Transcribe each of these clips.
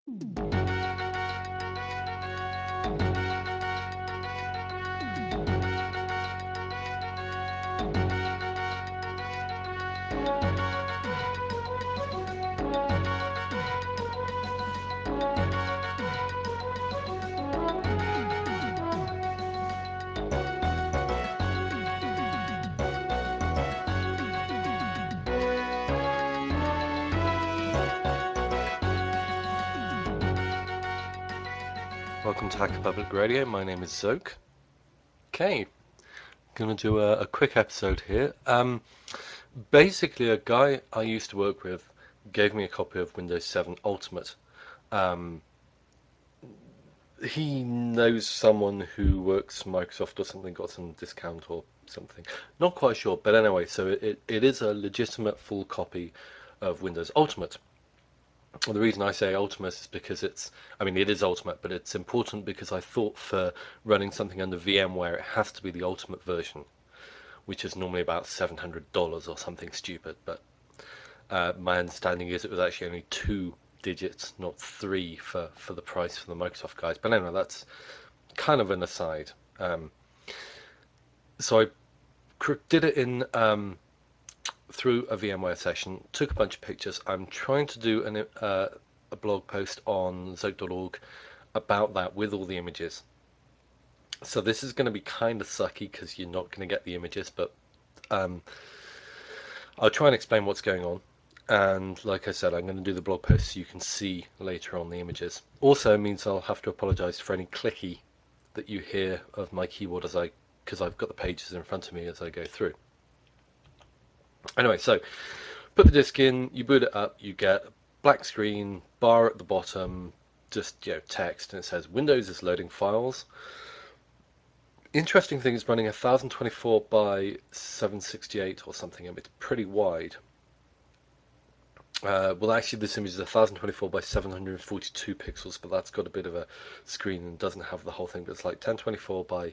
Welcome to Hacker Public Radio. My name is Zoke. Okay, gonna do a quick episode here. Basically, a guy I used to work with gave me a copy of Windows 7 Ultimate. Um, he knows someone who works for Microsoft or something, got some discount or something. Not quite sure, but anyway, so it is a legitimate full copy of Windows Ultimate. Well, the reason I say Ultimate is because I mean, it is Ultimate, but it's important because I thought for running something under VMware, it has to be the Ultimate version, which is normally about $700 or something stupid. But my understanding is it was actually only 2 digits, not three, for the price for the Microsoft guys. But anyway, that's kind of an aside. So I did it in through a VMware session, took a bunch of pictures. I'm trying to do a blog post on zoke.org about that with all the images. So this is going to be kind of sucky because you're not going to get the images, but um, I'll try and explain what's going on. And like I said, I'm going to do the blog post so you can see later on the images. Also means I'll have to apologize for any clicky that you hear of my keyboard because I've got the pages in front of me as I go through. Anyway, so put the disk in, you boot it up, you get a black screen, bar at the bottom, just text, and it says Windows is loading files. Interesting thing is running 1024 by 768 or something. I mean, it's pretty wide. Well, actually, this image is 1024 by 742 pixels, but that's got a bit of a screen and doesn't have the whole thing. But it's like 1024 by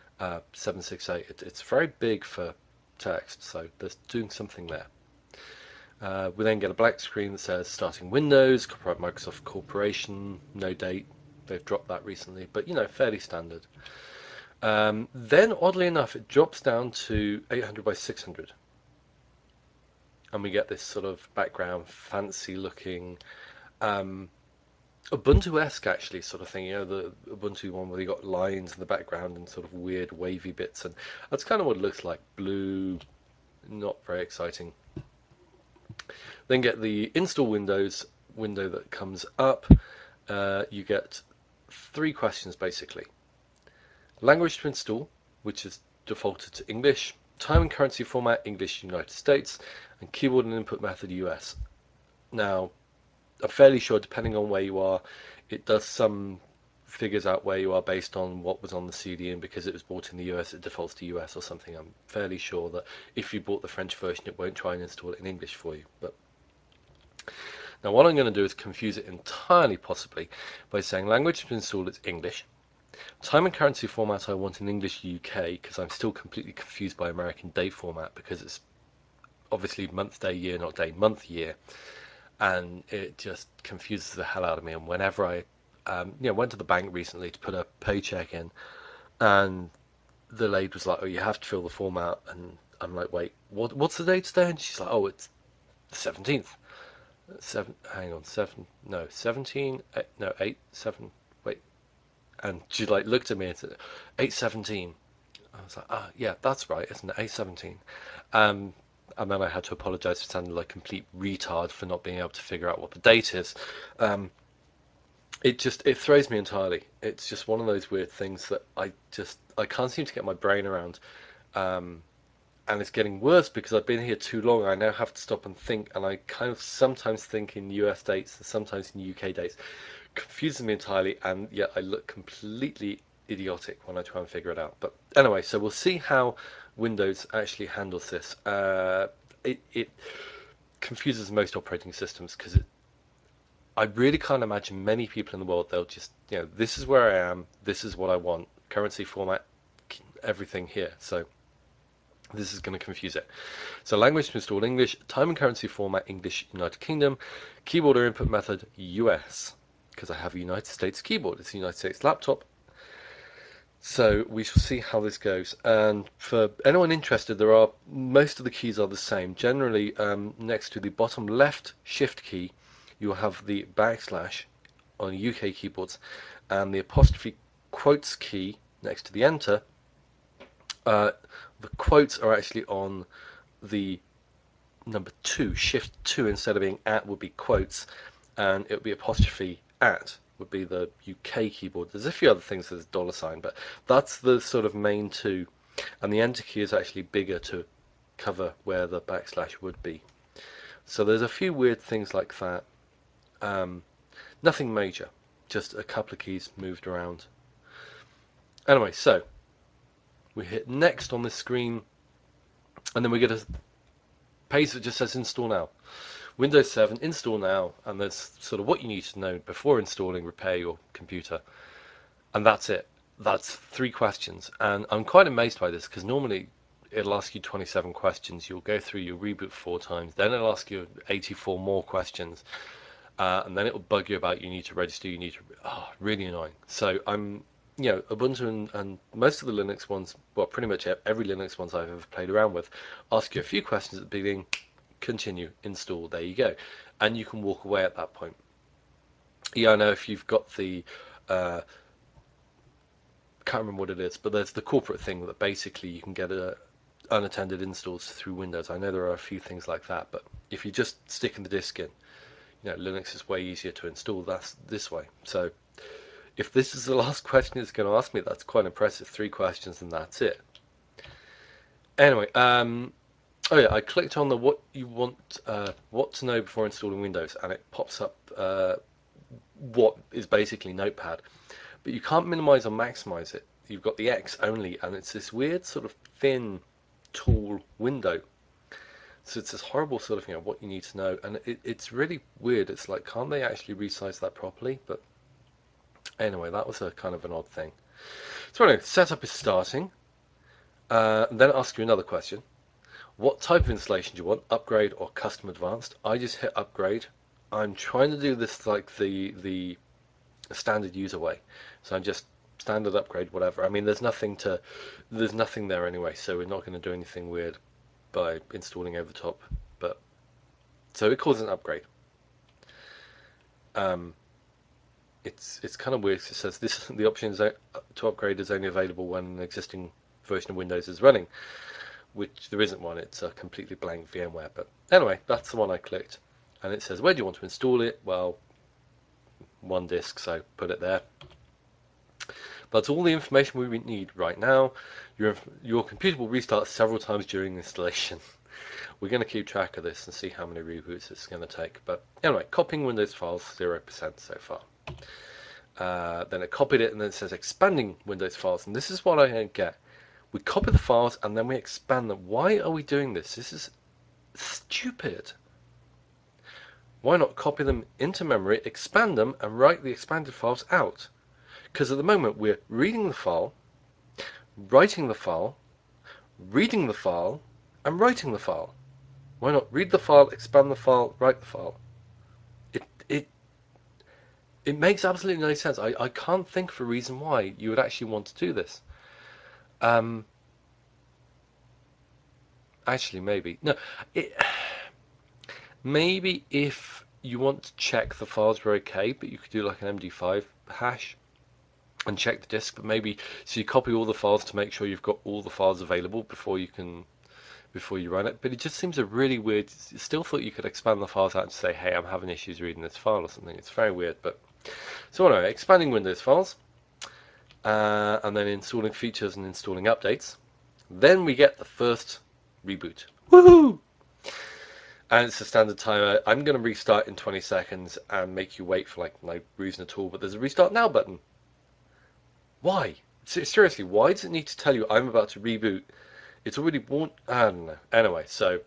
768. It's very big for text, so there's doing something there. We then get a black screen that says starting Windows, copyright Microsoft Corporation, no date. They've dropped that recently, but fairly standard. Then, oddly enough, it drops down to 800 by 600, and we get this sort of background, fancy looking, um, Ubuntu-esque actually sort of thing. The Ubuntu one where you got lines in the background and sort of weird wavy bits, and that's kind of what it looks like. Blue, not very exciting. Then get the install Windows window that comes up. You get three questions basically. Language to install, which is defaulted to English. Time and currency format, English United States. And keyboard and input method, US. Now, I'm fairly sure, depending on where you are, it does some figures out where you are based on what was on the CD, and because it was bought in the US, it defaults to US or something. I'm fairly sure that if you bought the French version, it won't try and install it in English for you. But now what I'm going to do is confuse it entirely, possibly, by saying language to install is English. Time and currency format I want in English UK because I'm still completely confused by American day format because it's obviously month, day, year, not day, month, year, and it just confuses the hell out of me. And whenever I, went to the bank recently to put a paycheck in, and the lady was like, "Oh, you have to fill the form out," and I'm like, "Wait, what's the date today?" And she's like, "Oh, it's the 17th." Hang on, 17, no, 8, 7, wait. And she like looked at me and said, 817. I was like, yeah, that's right, isn't it? 817. Um, and then I had to apologise for sounding like a complete retard for not being able to figure out what the date is. Um, it throws me entirely. It's just one of those weird things that I can't seem to get my brain around. Um, and it's getting worse because I've been here too long. I now have to stop and think, and I kind of sometimes think in US dates and sometimes in UK dates. Confuses me entirely, and yet I look completely idiotic when I try and figure it out. But anyway, so we'll see how Windows actually handles this. It confuses most operating systems because I really can't imagine many people in the world, they'll just, this is where I am, this is what I want, currency format, everything here. So this is going to confuse it. So language to install English, time and currency format English United Kingdom, keyboard or input method US. because I have a United States keyboard. It's a United States laptop. So we shall see how this goes. And for anyone interested, most of the keys are the same. Generally, next to the bottom left shift key, you will have the backslash on UK keyboards, and the apostrophe quotes key next to the enter. The quotes are actually on the number 2, shift 2, instead of being at would be quotes, and it would be apostrophe at would be the UK keyboard. There's a few other things, there's dollar sign, but that's the sort of main two, and the enter key is actually bigger to cover where the backslash would be. So there's a few weird things like that. Nothing major, just a couple of keys moved around. Anyway, so we hit next on this screen, and then we get a page that just says install now. Windows 7, install now, and there's sort of what you need to know before installing, repair your computer, and that's it. That's 3 questions, and I'm quite amazed by this because normally it'll ask you 27 questions. You'll go through your reboot 4 times, then it'll ask you 84 more questions, and then it'll bug you about you need to register. You need to, really annoying. So Ubuntu and most of the Linux ones, well, pretty much every Linux ones I've ever played around with, ask you a few questions at the beginning. Continue, install, there you go, and you can walk away at that point. Yeah, I know if you've got the can't remember what it is, but there's the corporate thing that basically you can get unattended installs through Windows. I know there are a few things like that, but if you just stick in the disk in, Linux is way easier to install this way. So if this is the last question it's going to ask me, that's quite impressive. 3 questions and that's it. Anyway, oh yeah, I clicked on the what to know before installing Windows, and it pops up what is basically Notepad, but you can't minimize or maximize it. You've got the X only, and it's this weird sort of thin, tall window. So it's this horrible sort of what you need to know, and it's really weird. It's like, can't they actually resize that properly? But anyway, that was a kind of an odd thing. So anyway, setup is starting. Then it asks you another question. What type of installation do you want? Upgrade or custom advanced? I just hit upgrade. I'm trying to do this like the standard user way. So I'm just standard upgrade, whatever. I mean, there's nothing there anyway, so we're not going to do anything weird by installing over the top. But so it calls it an upgrade. It's kind of weird. It says the option to upgrade is only available when an existing version of Windows is running, which there isn't one. It's a completely blank VMware. But anyway, that's the one I clicked, and it says, where do you want to install it? Well, one disk, so put it there. That's all the information we need right now. Your computer will restart several times during installation. We're going to keep track of this and see how many reboots it's going to take. But anyway, copying Windows files, 0% so far. Then it copied it, and then it says expanding Windows files. And this is what I don't get. We copy the files and then we expand them. Why are we doing this? This is stupid. Why not copy them into memory, expand them, and write the expanded files out? Because at the moment we're reading the file, writing the file, reading the file, and writing the file. Why not read the file, expand the file, write the file? It makes absolutely no sense. I can't think of a reason why you would actually want to do this. Actually, maybe. No, maybe if you want to check the files were okay, but you could do like an MD5 hash and check the disk, but maybe so you copy all the files to make sure you've got all the files available before you run it. But it just seems a really weird. Still thought you could expand the files out and say, hey, I'm having issues reading this file or something. It's very weird. But so anyway, expanding Windows files, and then installing features and installing updates. Then we get the first reboot. Woohoo! And it's a standard timer. I'm going to restart in 20 seconds and make you wait for like no reason at all. But there's a restart now button. Why? Seriously, why does it need to tell you I'm about to reboot? It's already born. I don't know. Anyway, so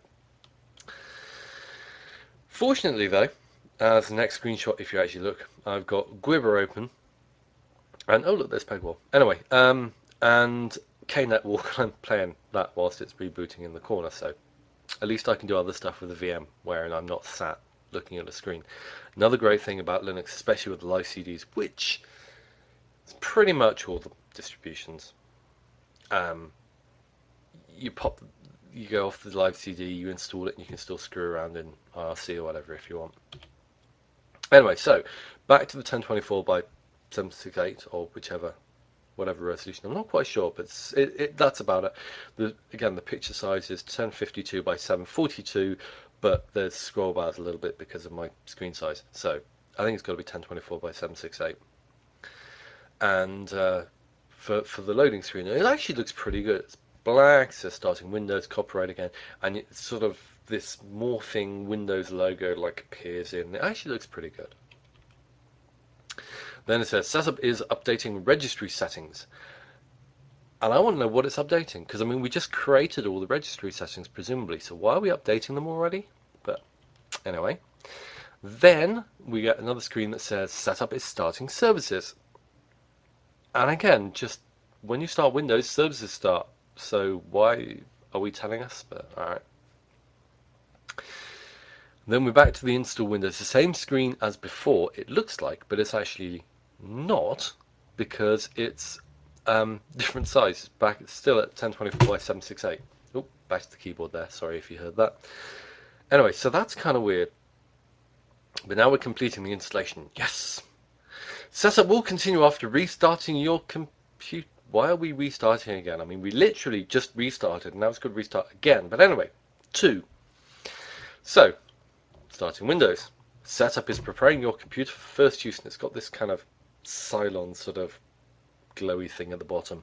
fortunately though, as the next screenshot, if you actually look, I've got Gwibber open, and oh look, there's Pegwall. Anyway, and KNetWalk. I'm playing that whilst it's rebooting in the corner, so at least I can do other stuff with the VM wherein I'm not sat looking at a screen. Another great thing about Linux, especially with live CDs, which is pretty much all the distributions, um, you pop, you go off the live CD, you install it, and you can still screw around in IRC or whatever if you want. Anyway, so back to the 1024 by 768 or whichever, whatever resolution. I'm not quite sure, but that's about it. Again, the picture size is 1052 by 742, but there's scroll bars a little bit because of my screen size. So I think it's got to be 1024 by 768. And for the loading screen, it actually looks pretty good. It's black, so starting Windows, copyright again, and it's sort of this morphing Windows logo like appears in. It actually looks pretty good. Then it says setup is updating registry settings. And I want to know what it's updating, because I mean, we just created all the registry settings, presumably, so why are we updating them already? But anyway, then we get another screen that says setup is starting services. And again, just when you start Windows, services start. So why are we telling us? But all right. Then we're back to the install window. It's the same screen as before, it looks like, but it's actually not, because it's different size. Back, it's still at 1024 by 768. Oh, back to the keyboard there. Sorry if you heard that. Anyway, so that's kind of weird. But now we're completing the installation. Yes! Setup will continue after restarting your computer. Why are we restarting again? I mean, we literally just restarted, and now it's going to restart again. But anyway, 2. So, starting Windows. Setup is preparing your computer for first use, and it's got this kind of Cylon sort of glowy thing at the bottom.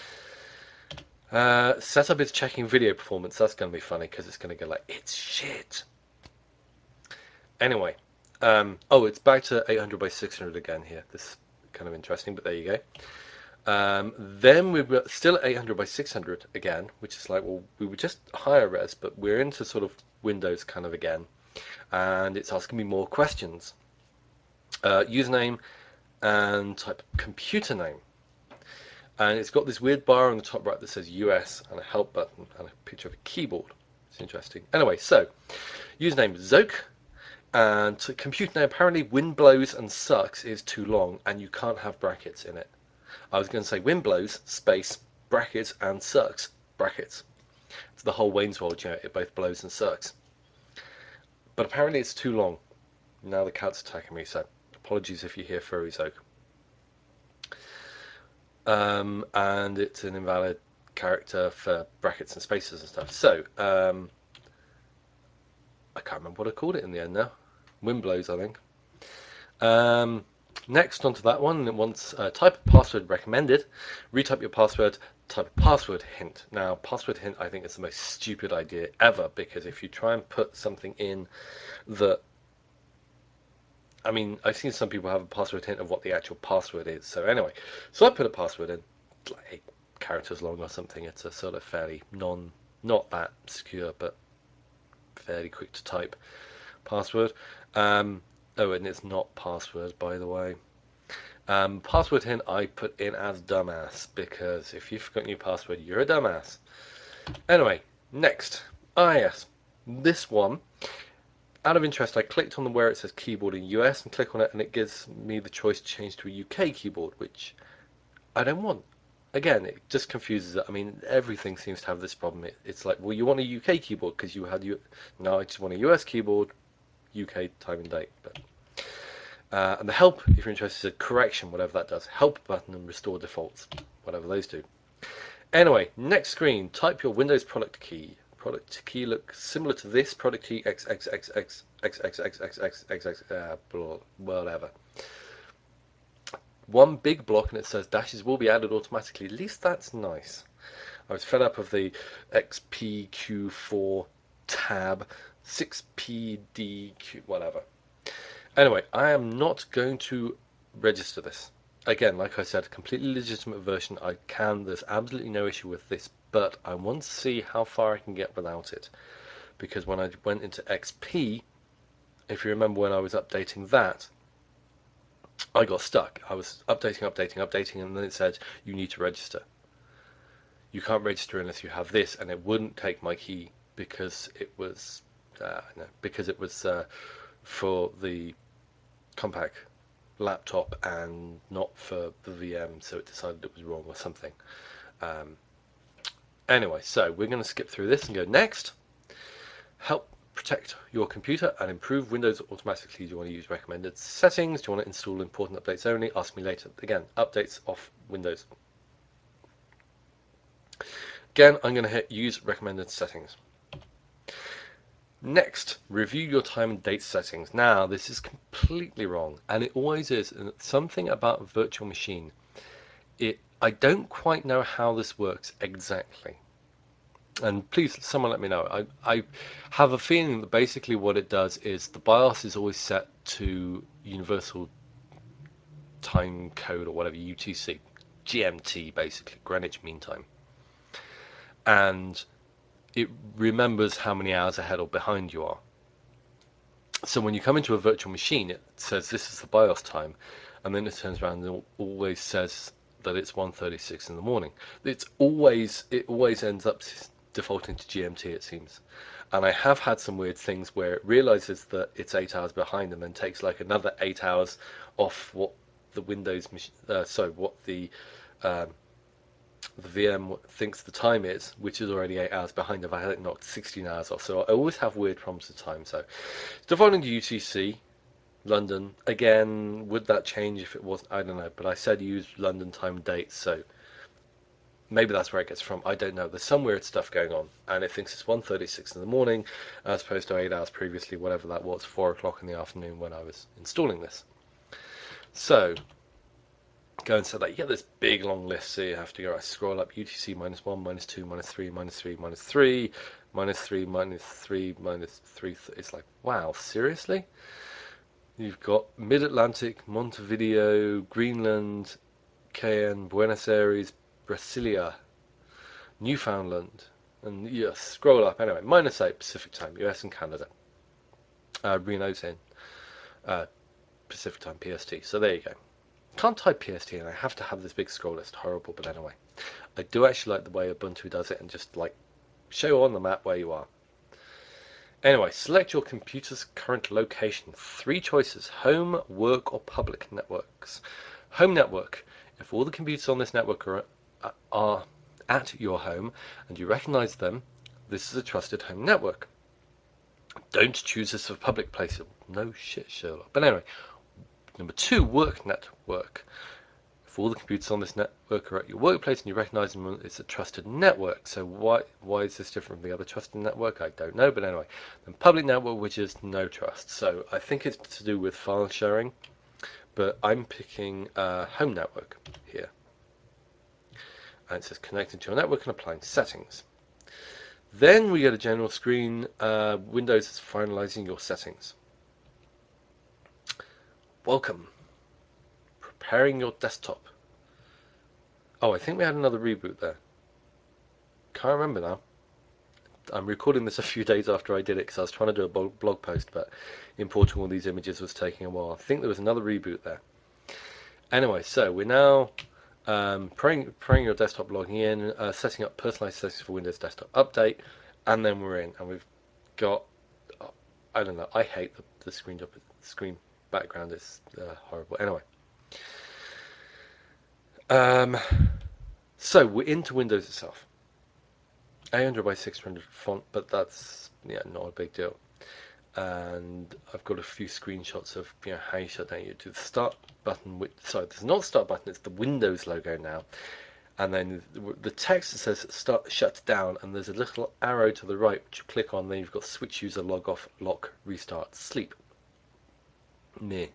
Setup is checking video performance. That's going to be funny because it's going to go like, it's shit. Anyway, oh, it's back to 800 by 600 again here. This is kind of interesting, but there you go. Then we're still at 800 by 600 again, which is like, well, we were just higher res, but we're into sort of Windows kind of again. And it's asking me more questions. Username and type computer name. And it's got this weird bar on the top right that says US and a help button and a picture of a keyboard. It's interesting. Anyway, so username Zoke, and computer name, apparently wind blows and sucks is too long and you can't have brackets in it. I was going to say wind blows, space, brackets, and sucks, brackets. It's the whole Wayne's World, you know, it both blows and sucks. But apparently it's too long. Now the cat's attacking me, so apologies if you hear furry Zoke. And it's an invalid character for brackets and spaces and stuff. So, I can't remember what I called it in the end now. Wind blows, I think. Next, onto that one, it wants type of password recommended. Retype your password, type of password hint. Now, password hint, I think, is the most stupid idea ever, because if you try and put something in that, I mean, I've seen some people have a password hint of what the actual password is. So anyway, so I put a password in, like 8 characters long or something. It's a sort of fairly not that secure, but fairly quick to type password. Oh, and it's not password, by the way. Password hint I put in as dumbass, because if you've forgotten your password, you're a dumbass. Anyway, next. Yes. This one, out of interest, I clicked on the where it says keyboard in US and click on it, and it gives me the choice to change to a UK keyboard, which I don't want. Again, it just confuses it. I mean, everything seems to have this problem. It's like, well, you want a UK keyboard because you had you. No, I just want a US keyboard, UK time and date. But and the help, if you're interested, is correction, whatever that does. Help button and restore defaults, whatever those do. Anyway, next screen. Type your Windows product key. Product key looks similar to this. Product key XXXXXXXXXXX whatever. One big block and it says dashes will be added automatically. At least that's nice. I was fed up of the XPQ4 tab 6PDQ whatever. Anyway, I am not going to register this. Again, like I said, completely legitimate version. I can. There's absolutely no issue with this, but I want to see how far I can get without it. Because when I went into XP, if you remember when I was updating that, I got stuck. I was updating, and then it said, you need to register. You can't register unless you have this, and it wouldn't take my key because it was for the compact laptop and not for the VM, so it decided it was wrong or something. Um, anyway, so we're going to skip through this and go next. Help protect your computer and improve Windows automatically. Do you want to use recommended settings? Do you want to install important updates only? Ask me later. Again, updates off Windows. Again, I'm going to hit use recommended settings. Next, review your time and date settings. Now, this is completely wrong, and it always is. And something about a virtual machine. I don't quite know how this works exactly. And please, someone let me know. I have a feeling that basically what it does is the BIOS is always set to Universal Time Code or whatever, UTC, GMT basically, Greenwich Mean Time. And it remembers how many hours ahead or behind you are. So when you come into a virtual machine, it says this is the BIOS time, and then it turns around and always says that it's 1:36 in the morning. It always ends up defaulting to GMT, it seems. And I have had some weird things where it realizes that it's 8 hours behind and then takes like another 8 hours off what the Windows machine, what um, the VM thinks the time is, which is already 8 hours behind if I had it knocked 16 hours off. So I always have weird problems with time. So defaulting to UTC, London. Again, would that change if it wasn't? I don't know. But I said use London time and date, so maybe that's where it gets from. I don't know. There's some weird stuff going on, and it thinks it's 1:36 in the morning, as opposed to 8 hours previously, whatever that was, 4 o'clock in the afternoon when I was installing this. So go and set that. You get this big long list, so you have to go scroll up UTC -1, -2, -3, -3, -3, -3, -3, -3. It's like, wow, seriously? You've got Mid-Atlantic, Montevideo, Greenland, Cayenne, Buenos Aires, Brasilia, Newfoundland, and you scroll up anyway. -8 Pacific time, US and Canada. Reno's in Pacific time, PST. So there you go. Can't type PST and I have to have this big scroll list. Horrible, but anyway. I do actually like the way Ubuntu does it and just like show on the map where you are. Anyway, select your computer's current location. 3 choices: home, work, or public networks. Home network. If all the computers on this network are at your home and you recognize them, this is a trusted home network. Don't choose this for public places. No shit, Sherlock. But anyway, number 2, work network. If all the computers on this network are at your workplace and you recognize them, it's a trusted network. So why is this different from the other trusted network? I don't know, but anyway. Then public network, which is no trust. So I think it's to do with file sharing, but I'm picking home network here. And it says connecting to your network and applying settings. Then we get a general screen. Windows is finalizing your settings. Welcome. Preparing your desktop. Oh, I think we had another reboot there. Can't remember now. I'm recording this a few days after I did it because I was trying to do a blog post, but importing all these images was taking a while. I think there was another reboot there. Anyway, so we're now preparing your desktop, logging in, setting up personalized settings for Windows Desktop Update, and then we're in. And we've got, I don't know, I hate the screen background. It's horrible. Anyway, so we're into Windows itself. 800 by 600 font, but that's not a big deal. And I've got a few screenshots of how you shut down. You do the start button, sorry, there's not start button, it's the Windows logo now, and then the text that says start shut down, and there's a little arrow to the right which you click on. Then you've got switch user, log off, lock, restart, sleep. Meh.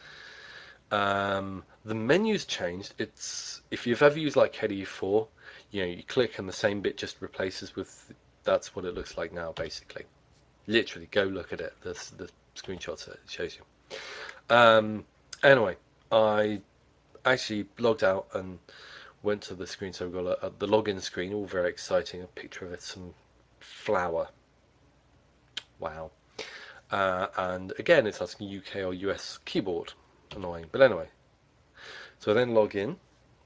The menu's changed. It's if you've ever used like KDE4, you click and the same bit just replaces with. That's what it looks like now, basically. Literally, go look at it. The screenshots it shows you. Anyway, I actually logged out and went to the screen. So we've got the login screen, all very exciting. A picture of it, some flower. Wow. And again, it's asking UK or US keyboard. Annoying, but anyway. So I then log in.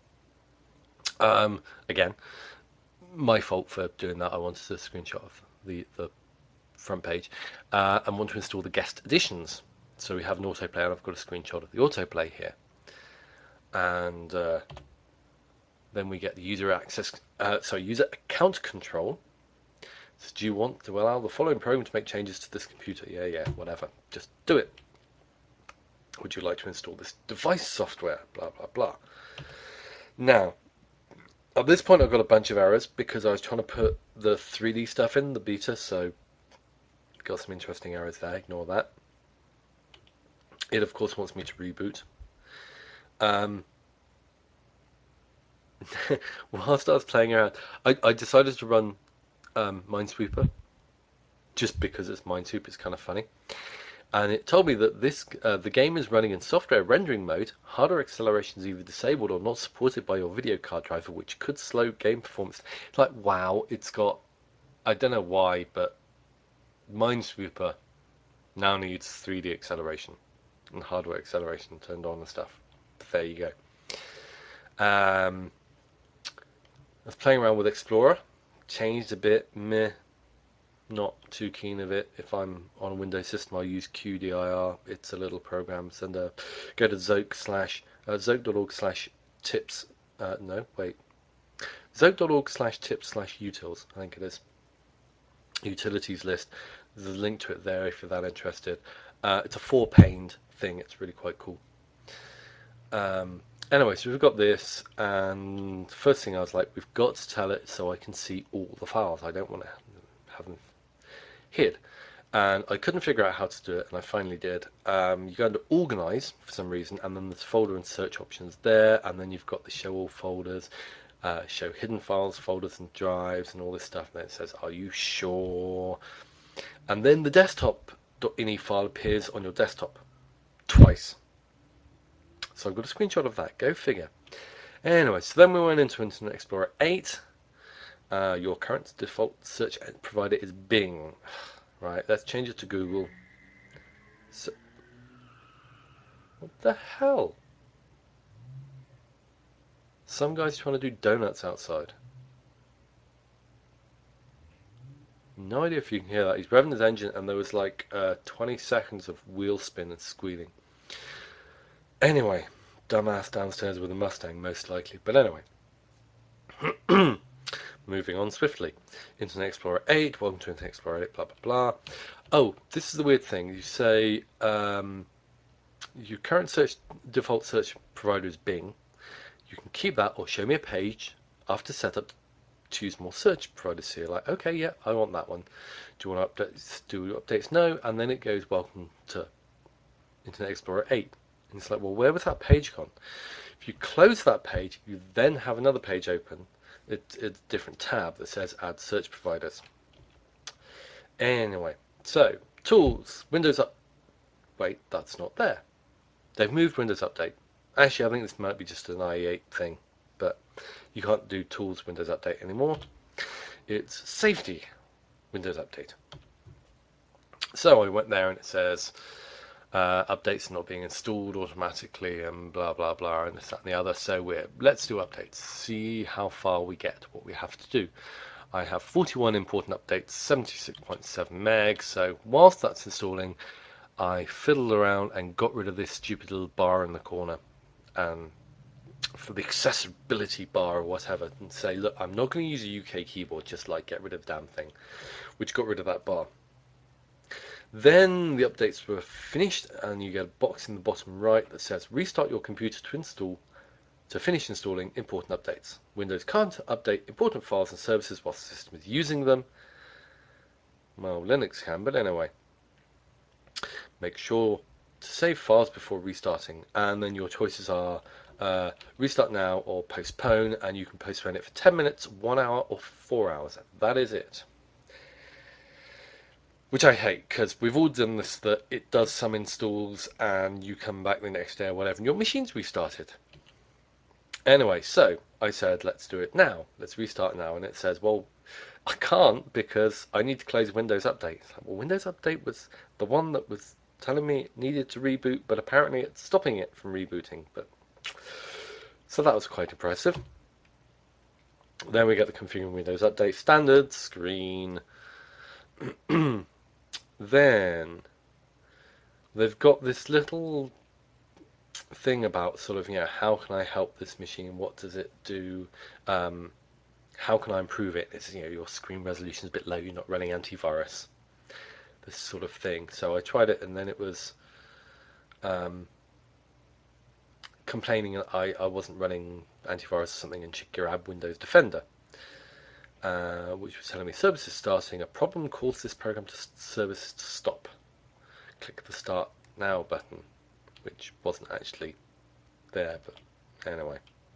Again, my fault for doing that. I wanted a screenshot of the front page and want to install the guest editions. So we have an autoplay, and I've got a screenshot of the autoplay here. And then we get the user access, user account control. So do you want to allow the following program to make changes to this computer? Yeah, whatever. Just do it. Would you like to install this device software? Blah, blah, blah. Now, at this point, I've got a bunch of errors because I was trying to put the 3D stuff in the beta, so got some interesting errors there. Ignore that. It, of course, wants me to reboot. Whilst I was playing around, I decided to run Minesweeper just because it's Minesweeper. It's kind of funny. And it told me that the game is running in software rendering mode. Hardware acceleration is either disabled or not supported by your video card driver, which could slow game performance. It's like, wow, it's got, I don't know why, but Minesweeper now needs 3D acceleration and hardware acceleration turned on and stuff. But there you go. I was playing around with Explorer, changed a bit, meh, not too keen of it. If I'm on a Windows system, I'll use QDIR. It's a little program. Send a go to zoke.org/tips. No, wait, zoke.org/tips/utils. I think it is utilities list. There's a link to it there if you're that interested. It's a 4-paned thing. It's really quite cool. Anyway, so we've got this, and first thing I was like, we've got to tell it so I can see all the files. I don't want to have them hid. And I couldn't figure out how to do it, and I finally did. You go into Organize for some reason, and then there's folder and search options there, and then you've got the show all folders, show hidden files, folders and drives, and all this stuff. And then it says, "Are you sure?" And then the desktop.ini file appears on your desktop twice. So I've got a screenshot of that. Go figure. Anyway, so then we went into Internet Explorer 8. Your current default search provider is Bing. Right, let's change it to Google. So, what the hell? Some guy's trying to do donuts outside. No idea if you can hear that. He's revving his engine, and there was like 20 seconds of wheel spin and squealing. Anyway, dumbass downstairs with a Mustang, most likely. But anyway, moving on swiftly. Internet Explorer 8, welcome to Internet Explorer 8, blah, blah, blah. Oh, this is the weird thing. You say your current default search provider is Bing. You can keep that or show me a page after setup to use more search providers here. Like, okay, yeah, I want that one. Do you want to do updates? No. And then it goes, welcome to Internet Explorer 8. And it's like, well, where was that page gone? If you close that page, you then have another page open. It's a different tab that says add search providers. Anyway, so tools, Windows up. Wait, that's not there. They've moved Windows Update. Actually, I think this might be just an IE8 thing, but you can't do tools Windows Update anymore. It's safety Windows Update. So I went there and it says updates are not being installed automatically and blah blah blah and this that and the other. So let's do updates. See how far we get. What we have to do. I have 41 important updates, 76.7 meg. So whilst that's installing, I fiddled around and got rid of this stupid little bar in the corner, and for the accessibility bar or whatever, and say, look, I'm not going to use a UK keyboard. Just like get rid of the damn thing, which got rid of that bar. Then the updates were finished, and you get a box in the bottom right that says restart your computer to finish installing important updates. Windows can't update important files and services while the system is using them. Well, Linux can, but anyway. Make sure to save files before restarting, and then your choices are restart now or postpone, and you can postpone it for 10 minutes, 1 hour, or 4 hours. That is it. Which I hate, because we've all done this, that it does some installs and you come back the next day or whatever and your machine's restarted. Anyway, so I said, let's do it now. Let's restart now. And it says, well, I can't because I need to close Windows Update. Like, well, Windows Update was the one that was telling me it needed to reboot, but apparently it's stopping it from rebooting. But so that was quite impressive. Then we get the configuring Windows Update standard screen. Then they've got this little thing about sort of, how can I help this machine? What does it do? Um, how can I improve it? It's, your screen resolution is a bit low, you're not running antivirus, this sort of thing. So I tried it, and then it was um, complaining that I wasn't running antivirus or something, and should grab Windows Defender, which was telling me service is starting. A problem caused this program to service to stop. Click the Start Now button, which wasn't actually there, but anyway.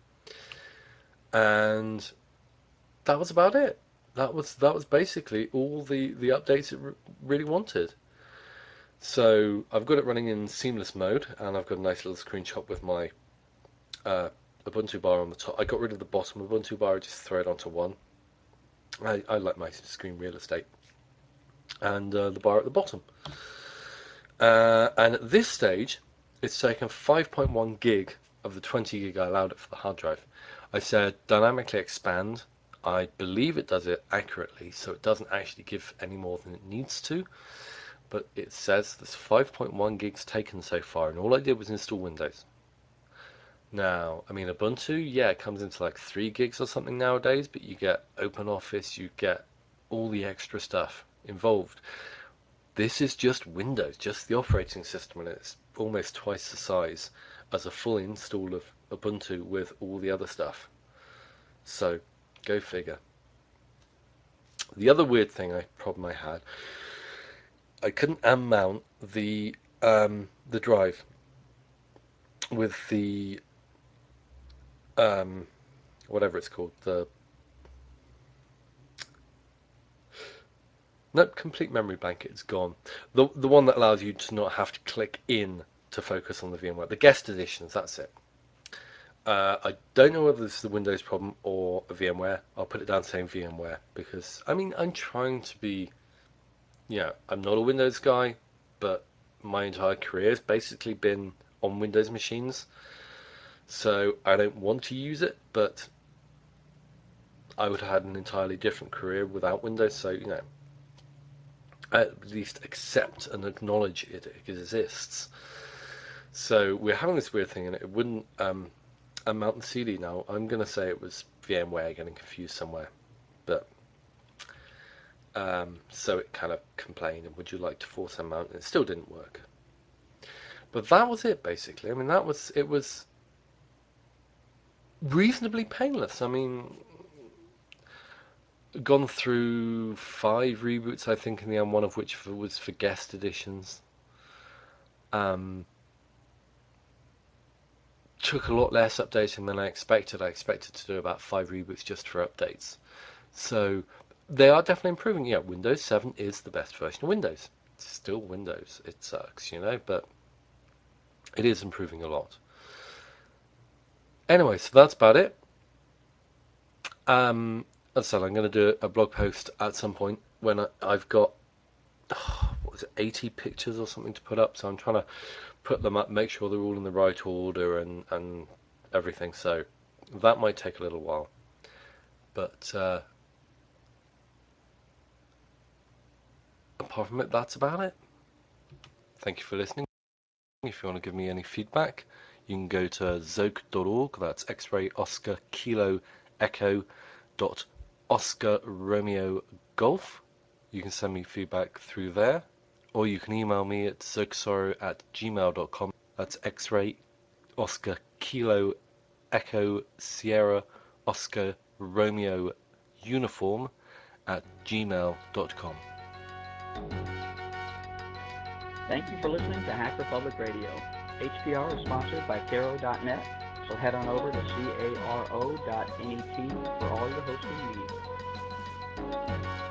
And that was about it. That was basically all the updates it really wanted. So I've got it running in seamless mode, and I've got a nice little screenshot with my Ubuntu bar on the top. I got rid of the bottom Ubuntu bar, just throw it onto one. I like my screen real estate, and the bar at the bottom. And at this stage, it's taken 5.1 gig of the 20 gig I allowed it for the hard drive. I said dynamically expand. I believe it does it accurately, so it doesn't actually give any more than it needs to. But it says there's 5.1 gigs taken so far, and all I did was install Windows. Now, I mean, Ubuntu, yeah, it comes into like 3 gigs or something nowadays, but you get OpenOffice, you get all the extra stuff involved. This is just Windows, just the operating system, and it's almost twice the size as a full install of Ubuntu with all the other stuff. So, go figure. The other weird problem I had, I couldn't unmount the drive with the whatever it's called, the nope, complete memory blanket is gone. The one that allows you to not have to click in to focus on the VMware. The guest editions, that's it. I don't know whether this is the Windows problem or a VMware. I'll put it down saying VMware because, I mean, I'm trying to be, I'm not a Windows guy, but my entire career has basically been on Windows machines. So I don't want to use it, but I would have had an entirely different career without Windows. So, at least accept and acknowledge it exists. So we're having this weird thing, and it wouldn't unmount the CD. Now I'm going to say it was VMware getting confused somewhere, but so it kind of complained, and would you like to force unmount? And it still didn't work. But that was it basically. I mean, it was reasonably painless. I mean, gone through 5 reboots, I think, in the end, one of which was for guest editions. Took a lot less updating than I expected. I expected to do about 5 reboots just for updates. So they are definitely improving. Yeah, Windows 7 is the best version of Windows. It's still Windows. It sucks, but it is improving a lot. Anyway, so that's about it. As I said, I'm going to do a blog post at some point when I've got, what was it, 80 pictures or something to put up. So I'm trying to put them up, make sure they're all in the right order and everything. So that might take a little while. But apart from it, that's about it. Thank you for listening. If you want to give me any feedback, you can go to zoke.org. That's X-ray Oscar Kilo Echo dot Oscar Romeo Golf. You can send me feedback through there, or you can email me at zokesoro@gmail.com. That's X-ray Oscar Kilo Echo Sierra Oscar Romeo Uniform at gmail.com. Thank you for listening to Hacker Public Radio. HPR is sponsored by Caro.net, so head on over to caro.net for all your hosting needs.